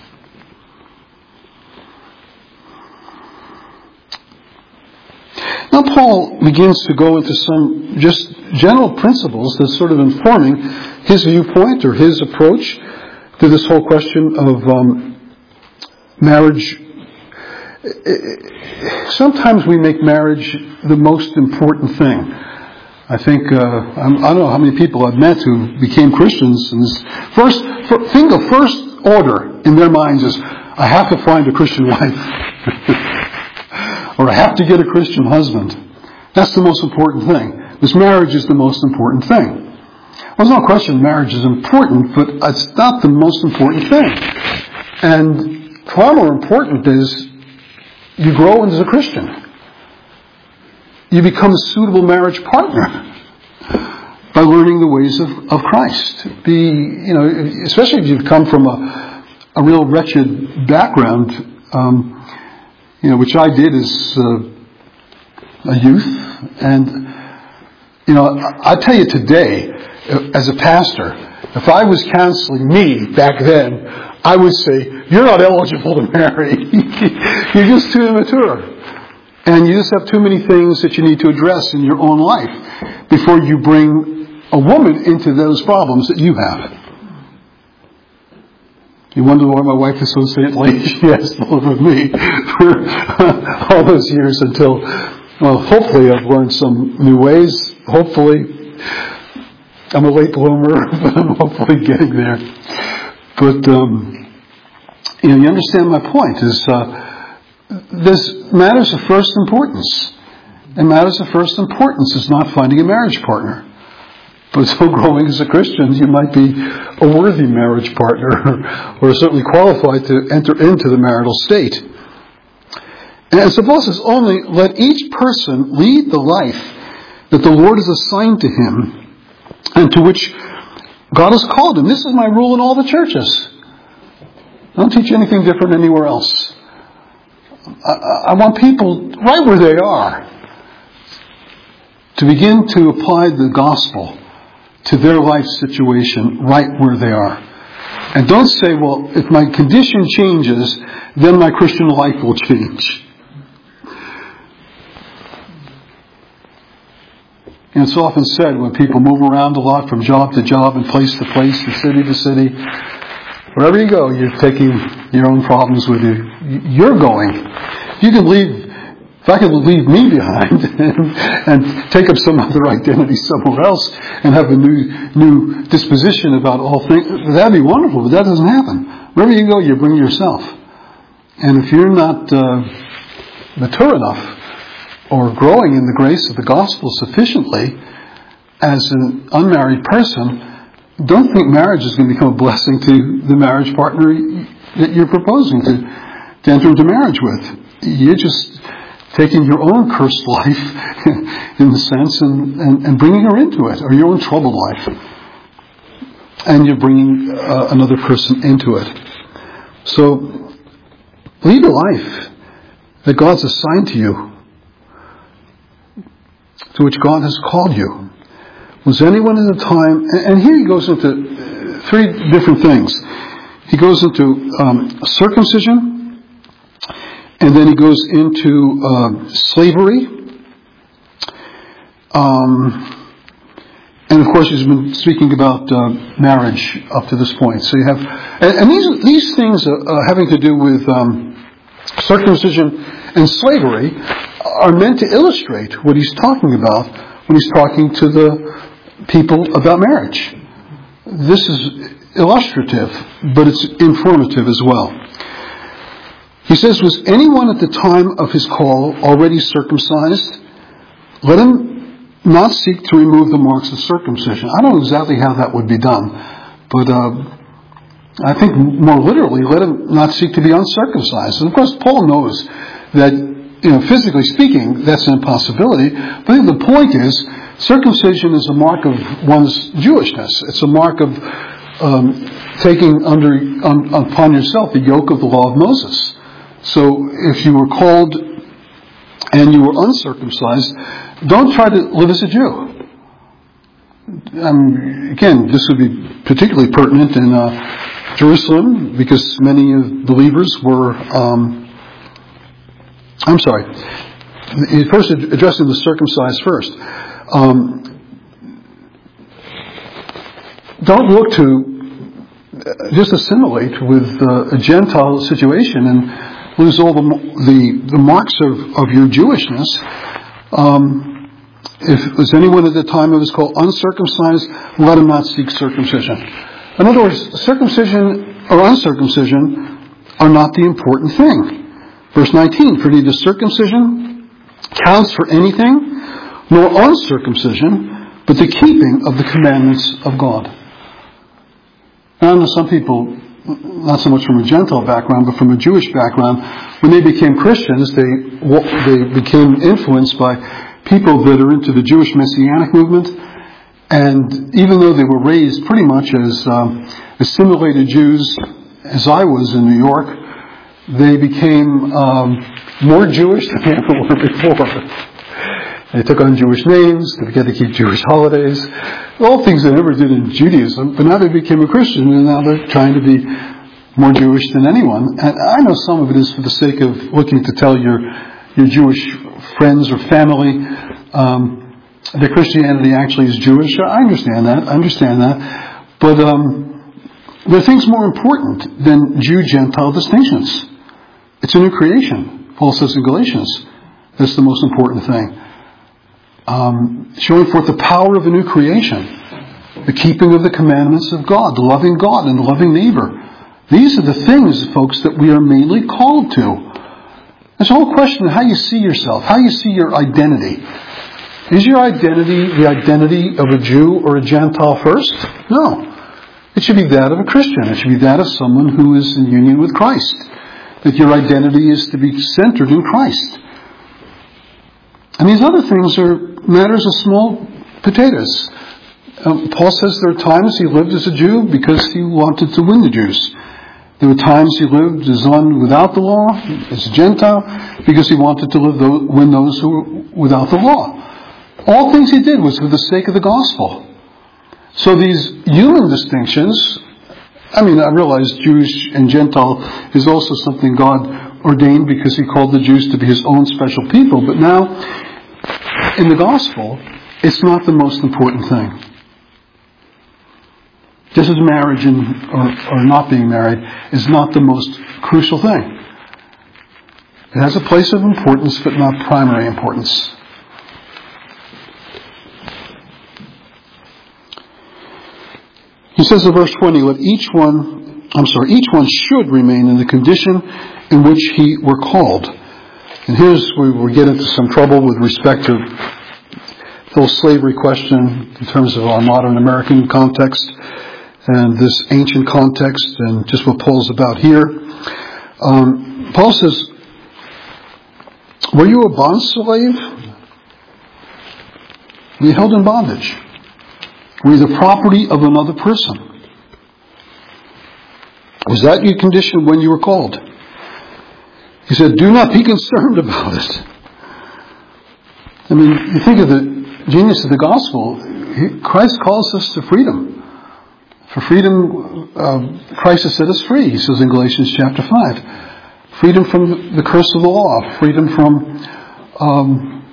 Now Paul begins to go into some just general principles that's sort of informing his viewpoint or his approach to this whole question of um, marriage. Sometimes we make marriage the most important thing. I think, uh, I'm, I don't know how many people I've met who became Christians, and this first thing, the first order in their minds is, I have to find a Christian wife. Or I have to get a Christian husband. That's the most important thing. This marriage is the most important thing. Well, there's no question marriage is important, but it's not the most important thing. And far more important is you grow as a Christian. You become a suitable marriage partner by learning the ways of, of Christ. Be, you know, especially if you've come from a, a real wretched background, um, you know, which I did as uh, a youth. And, you know, I, I tell you today, as a pastor, if I was counseling me back then, I would say, you're not eligible to marry. You're just too immature. And you just have too many things that you need to address in your own life before you bring a woman into those problems that you have. You wonder why my wife is so saintly. She has to live with me for all those years until, well, hopefully I've learned some new ways. Hopefully, I'm a late bloomer, but I'm hopefully getting there. But, um, you know, you understand my point is, uh, this matters of first importance. And matters of first importance is not finding a marriage partner. But so growing as a Christian, you might be a worthy marriage partner, or certainly qualified to enter into the marital state. And so Paul says, only let each person lead the life that the Lord has assigned to him, and to which God has called him. This is my rule in all the churches. I don't teach anything different anywhere else. I, I want people right where they are to begin to apply the gospel to their life situation right where they are. And don't say, well, if my condition changes, then my Christian life will change. And it's often said when people move around a lot from job to job and place to place and city to city, wherever you go, you're taking your own problems with you. You're going. You can leave. If I could leave me behind and, and take up some other identity somewhere else and have a new new disposition about all things, that'd be wonderful, but that doesn't happen. Wherever you go, you bring yourself. And if you're not uh, mature enough or growing in the grace of the gospel sufficiently as an unmarried person, don't think marriage is going to become a blessing to the marriage partner that you're proposing to, to enter into marriage with. You're just taking your own cursed life, in the sense, and, and, and bringing her into it, or your own troubled life. And you're bringing uh, another person into it. So, lead a life that God's assigned to you, to which God has called you. Was anyone in the time, and, and here he goes into three different things. He goes into um, circumcision, and then he goes into uh, slavery. Um, and of course he's been speaking about uh, marriage up to this point. So you have, and, and these these things uh, uh, having to do with um, circumcision and slavery are meant to illustrate what he's talking about when he's talking to the people about marriage. This is illustrative, but it's informative as well. He says, was anyone at the time of his call already circumcised? Let him not seek to remove the marks of circumcision. I don't know exactly how that would be done, but uh, I think more literally, let him not seek to be uncircumcised. And of course, Paul knows that, you know, physically speaking, that's an impossibility. But I think the point is, circumcision is a mark of one's Jewishness. It's a mark of um, taking under un, upon yourself the yoke of the law of Moses. So if you were called and you were uncircumcised, don't try to live as a Jew. Um, again, this would be particularly pertinent in uh, Jerusalem, because many of believers were, um, I'm sorry, first addressing the circumcised first. Um, don't look to just assimilate with uh, a Gentile situation and lose all the the, the marks of, of your Jewishness. Um, if was anyone at the time it was called uncircumcised, let him not seek circumcision. In other words, circumcision or uncircumcision are not the important thing. Verse nineteen, for neither circumcision counts for anything, nor uncircumcision, but the keeping of the commandments of God. Now, I know some people, not so much from a Gentile background, but from a Jewish background, when they became Christians, they they became influenced by people that are into the Jewish Messianic movement, and even though they were raised pretty much as um, assimilated Jews, as I was in New York, they became um, more Jewish than they ever were before. They took on Jewish names, they began to keep Jewish holidays, all things they never did in Judaism, but now they became a Christian, and now they're trying to be more Jewish than anyone. And I know some of it is for the sake of looking to tell your your Jewish friends or family um, that Christianity actually is Jewish. I understand that, I understand that. But um, there are things more important than Jew-Gentile distinctions. It's a new creation, Paul says in Galatians. That's the most important thing. Um, showing forth the power of a new creation, the keeping of the commandments of God, the loving God and the loving neighbor. These are the things, folks, that we are mainly called to. It's a whole question of how you see yourself, how you see your identity. Is your identity the identity of a Jew or a Gentile first? No. It should be that of a Christian. It should be that of someone who is in union with Christ. That your identity is to be centered in Christ. And these other things are matters of small potatoes. Um, Paul says there are times he lived as a Jew because he wanted to win the Jews. There were times he lived as one without the law, as a Gentile, because he wanted to live those, win those who were without the law. All things he did was for the sake of the gospel. So these human distinctions, I mean, I realize Jewish and Gentile is also something God ordained because he called the Jews to be his own special people. But now, in the gospel, it's not the most important thing. Just as marriage and, or, or not being married is not the most crucial thing. It has a place of importance, but not primary importance. He says in verse twenty, let each one, I'm sorry, each one should remain in the condition in which he were called. And here's where we get into some trouble with respect to the whole slavery question in terms of our modern American context and this ancient context and just what Paul's about here. Um, Paul says, were you a bond slave? Were you held in bondage? Were you the property of another person? Was that your condition when you were called? He said, do not be concerned about it. I mean, you think of the genius of the gospel. Christ calls us to freedom. For freedom, uh, Christ has set us free, he says in Galatians chapter five. Freedom from the curse of the law. Freedom from um,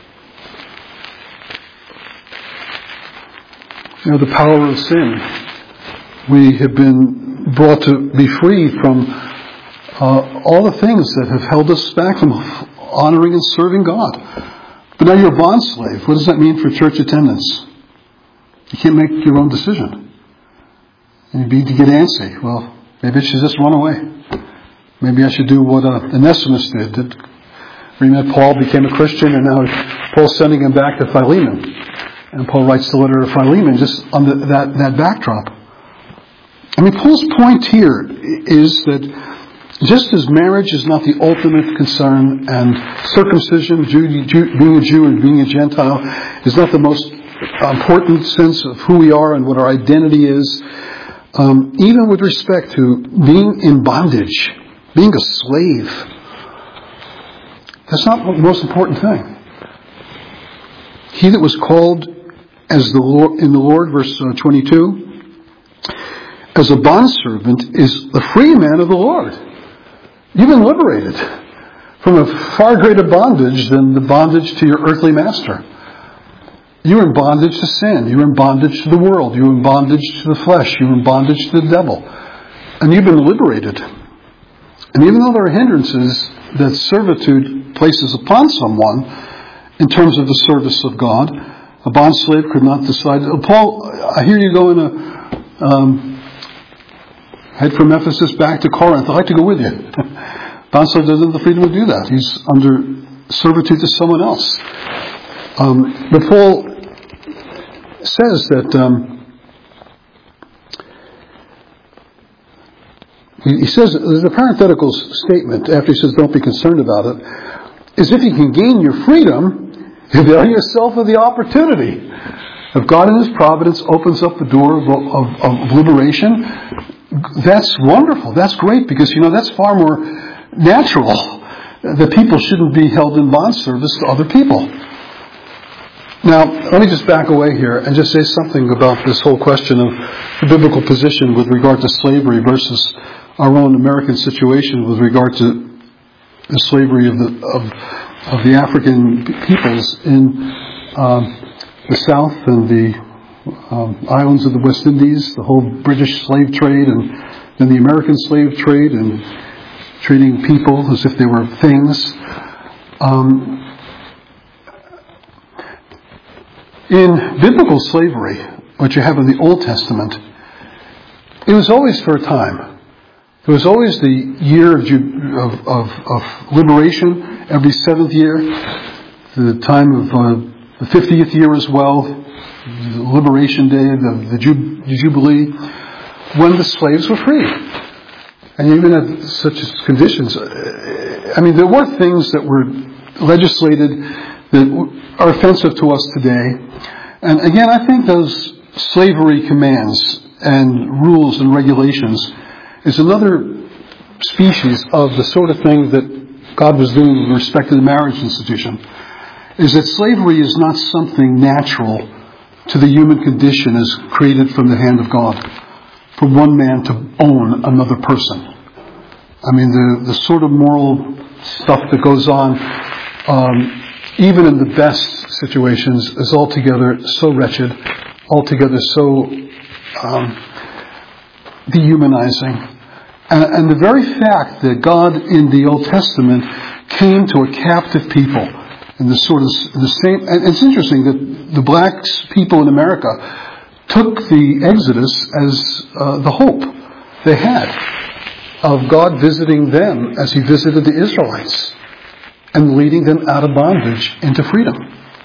you know, the power of sin. We have been brought to be free from uh, all the things that have held us back from honoring and serving God. But now you're a bond slave. What does that mean for church attendance? You can't make your own decision. And you begin to get antsy. Well, maybe I should just run away. Maybe I should do what uh, Onesimus did. That we met Paul, became a Christian, and now Paul's sending him back to Philemon. And Paul writes the letter to Philemon just on the, that, that backdrop. I mean, Paul's point here is that just as marriage is not the ultimate concern, and circumcision, Jew, Jew, being a Jew and being a Gentile, is not the most important sense of who we are and what our identity is, um, even with respect to being in bondage, being a slave, that's not the most important thing. He that was called as the Lord, in the Lord, verse twenty-two, as a bondservant is the free man of the Lord. You've been liberated from a far greater bondage than the bondage to your earthly master. You're in bondage to sin. You're in bondage to the world. You're in bondage to the flesh. You're in bondage to the devil. And you've been liberated. And even though there are hindrances that servitude places upon someone in terms of the service of God, a bondslave could not decide, oh, Paul, I hear you going to um, head from Ephesus back to Corinth. I'd like to go with you. Bondslave doesn't have the freedom to do that. He's under servitude to someone else. Um, but Paul says that um, he, he says there's a parenthetical statement after he says don't be concerned about it, is if you can gain your freedom, avail yourself of the opportunity. If God in His providence opens up the door of, of, of liberation, that's wonderful. That's great, because you know that's far more natural. That people shouldn't be held in bond service to other people. Now, let me just back away here and just say something about this whole question of the biblical position with regard to slavery versus our own American situation with regard to the slavery of the of, of the African peoples in um, the South and the um, islands of the West Indies, the whole British slave trade, and then the American slave trade, and treating people as if they were things. Um, In biblical slavery, what you have in the Old Testament, it was always for a time. It was always the year of, of, of, of liberation, every seventh year, the time of uh, the fiftieth year as well, the Liberation Day, the, the, Jub- the Jubilee, when the slaves were free. And you even had such conditions. I mean, there were things that were legislated that are offensive to us today. And again, I think those slavery commands and rules and regulations is another species of the sort of thing that God was doing with respect to the marriage institution, is that slavery is not something natural to the human condition as created from the hand of God, for one man to own another person. I mean, the, the sort of moral stuff that goes on, um, even in the best situations, is altogether so wretched, altogether so um, dehumanizing. And, and the very fact that God in the Old Testament came to a captive people in the sort of the same, and it's interesting that the black people in America took the Exodus as uh, the hope they had of God visiting them as He visited the Israelites, and leading them out of bondage into freedom.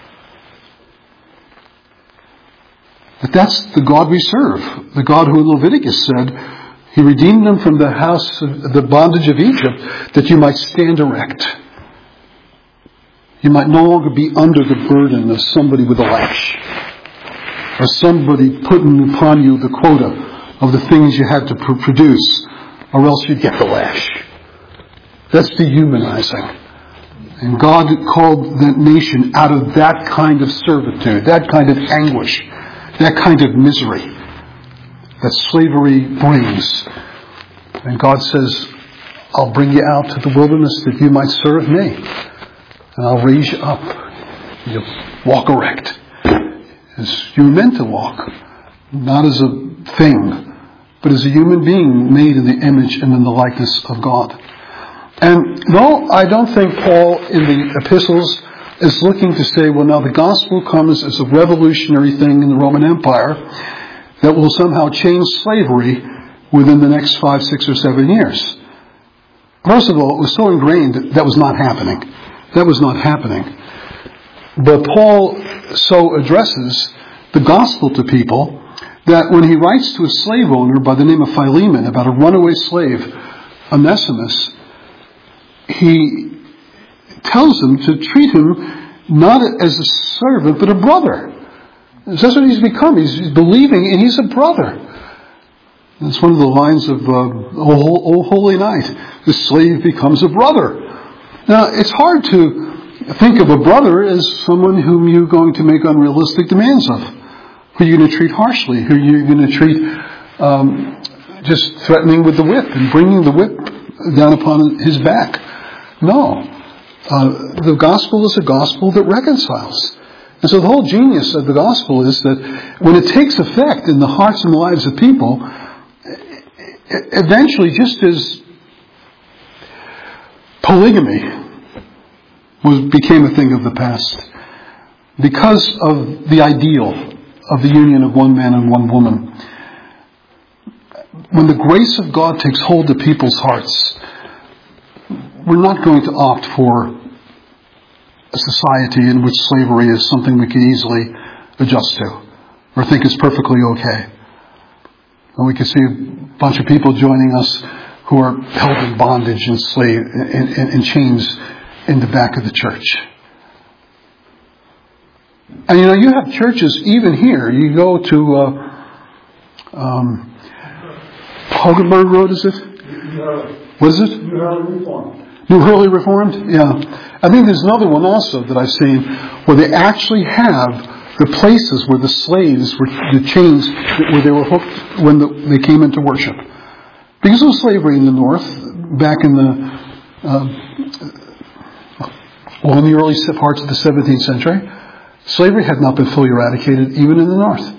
But that's the God we serve. The God who in Leviticus said, He redeemed them from the house of the bondage of Egypt, that you might stand erect. You might no longer be under the burden of somebody with a lash, or somebody putting upon you the quota of the things you had to pr- produce, or else you'd get the lash. That's dehumanizing. And God called the nation out of that kind of servitude, that kind of anguish, that kind of misery that slavery brings. And God says, I'll bring you out to the wilderness that you might serve me. And I'll raise you up. You'll walk erect, as you're meant to walk. Not as a thing, but as a human being made in the image and in the likeness of God. And no, I don't think Paul in the epistles is looking to say, well, now the gospel comes as a revolutionary thing in the Roman Empire that will somehow change slavery within the next five, six, or seven years. First of all, it was so ingrained that that was not happening. That was not happening. But Paul so addresses the gospel to people that when he writes to a slave owner by the name of Philemon about a runaway slave, Onesimus, he tells him to treat him not as a servant, but a brother. That's what he's become. He's believing, and he's a brother. That's one of the lines of uh, O Holy Night. The slave becomes a brother. Now, it's hard to think of a brother as someone whom you're going to make unrealistic demands of, who you're going to treat harshly, who you're going to treat um, just threatening with the whip and bringing the whip down upon his back. No. Uh, the gospel is a gospel that reconciles. And so the whole genius of the gospel is that when it takes effect in the hearts and lives of people, eventually, just as polygamy was became a thing of the past, because of the ideal of the union of one man and one woman, when the grace of God takes hold of people's hearts, we're not going to opt for a society in which slavery is something we can easily adjust to or think is perfectly okay. And we can see a bunch of people joining us who are held in bondage and slave in, in, in chains in the back of the church. And you know, you have churches even here. You go to uh, um, Hogenberg Road, is it? What is it? New Hurley Reformed. New Hurley Reformed? Yeah. I think there's another one also that I've seen where they actually have the places where the slaves were, the chains where they were hooked when the, they came into worship. Because of slavery in the North, back in the, uh, well, in the early parts of the seventeenth century, slavery had not been fully eradicated even in the North.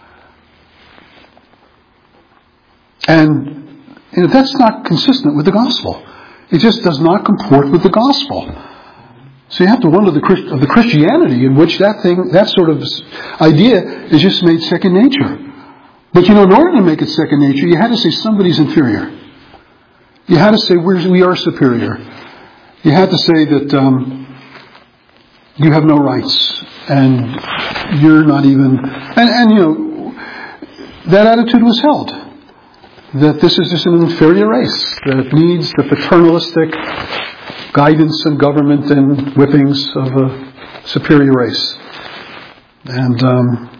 And you know, that's not consistent with the gospel. It just does not comport with the gospel. So you have to wonder the, of the Christianity in which that thing, that sort of idea is just made second nature. But you know, in order to make it second nature, you had to say somebody's inferior. You had to say we're, we are superior. You had to say that um, you have no rights and you're not even... And, and you know, that attitude was held. That this is just an inferior race that needs the paternalistic guidance and government and whippings of a superior race. And um,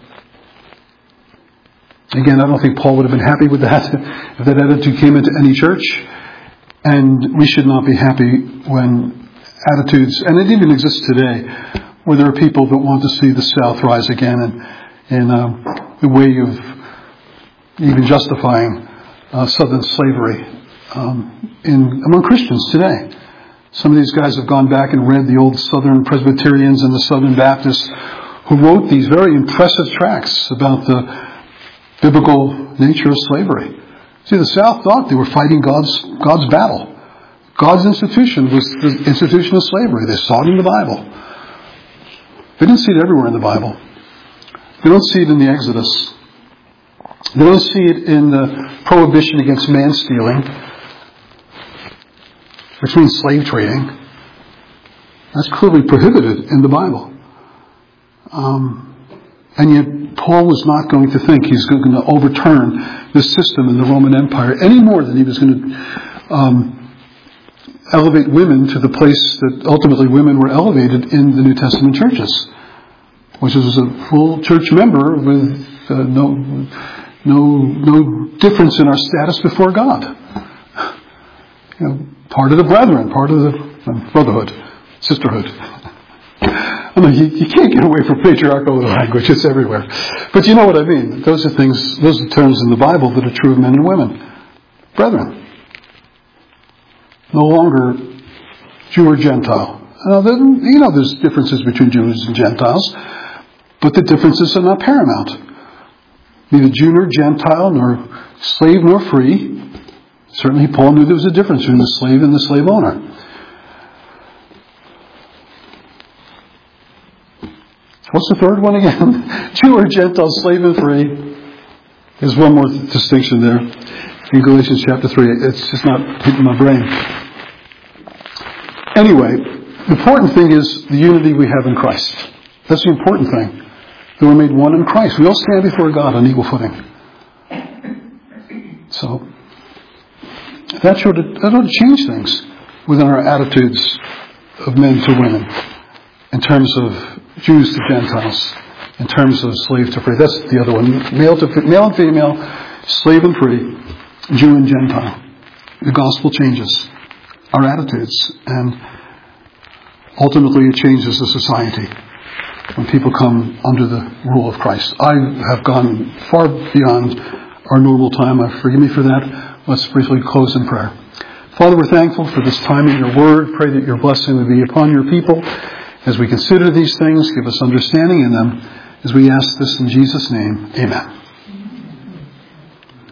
again, I don't think Paul would have been happy with that if that attitude came into any church. And we should not be happy when attitudes, and it even exists today, where there are people that want to see the South rise again and in uh, the way of even justifying Uh, Southern slavery um, in among Christians today. Some of these guys have gone back and read the old Southern Presbyterians and the Southern Baptists who wrote these very impressive tracts about the biblical nature of slavery. See, the South thought they were fighting God's God's battle. God's institution was the institution of slavery. They saw it in the Bible. They didn't see it everywhere in the Bible. They don't see it in the Exodus. They don't see it in the prohibition against man stealing, which means slave trading. That's clearly prohibited in the Bible. Um, and yet Paul was not going to think he's going to overturn the system in the Roman Empire any more than he was going to um, elevate women to the place that ultimately women were elevated in the New Testament churches, which was a full church member with uh, no... No, no difference in our status before God. You know, part of the brethren, part of the um, brotherhood, sisterhood. I mean, you, you can't get away from patriarchal language; it's everywhere. But you know what I mean. Those are things, those are terms in the Bible that are true of men and women, brethren. No longer Jew or Gentile. Now, you know, there's differences between Jews and Gentiles, but the differences are not paramount. Neither Jew nor Gentile, nor slave nor free. Certainly Paul knew there was a difference between the slave and the slave owner. What's the third one again? Jew or Gentile, slave and free. There's one more distinction there. In Galatians chapter three. It's just not hitting my brain. Anyway, the important thing is the unity we have in Christ. That's the important thing. That we're made one in Christ. We all stand before God on equal footing. So that should that ought to change things within our attitudes of men to women, in terms of Jews to Gentiles, in terms of slave to free. That's the other one. Male to male and female, slave and free, Jew and Gentile. The gospel changes our attitudes, and ultimately it changes the society when people come under the rule of Christ. I have gone far beyond our normal time. Forgive me for that. Let's briefly close in prayer. Father, we're thankful for this time in your word. Pray that your blessing would be upon your people as we consider these things. Give us understanding in them as we ask this in Jesus' name. Amen.